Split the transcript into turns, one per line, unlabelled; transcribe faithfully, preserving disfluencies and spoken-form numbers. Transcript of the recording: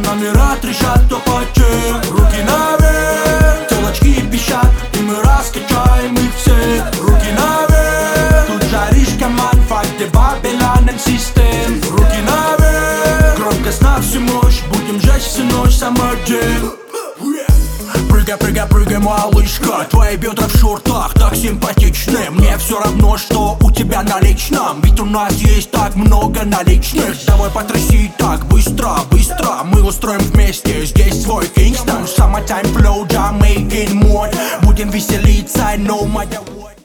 Номера трещат топачи, руки наверх, телочки пищат, и мы раскачаем их все. Руки наверх, тут жаришь команд, факты Babylon System. Руки наверх, громкость на всю мощь, будем жечь всю ночь, summer jam. Прыгай, прыгай, прыгай, малышка, твои бедра в шортах так симпатичны. Мне все равно, что у тебя наличном, ведь у нас есть так много наличных. Давай потряси так быстро, быстро, мы устроим вместе здесь свой Kingston. Summertime flow, Jamaican мод, будем веселиться, no matter what.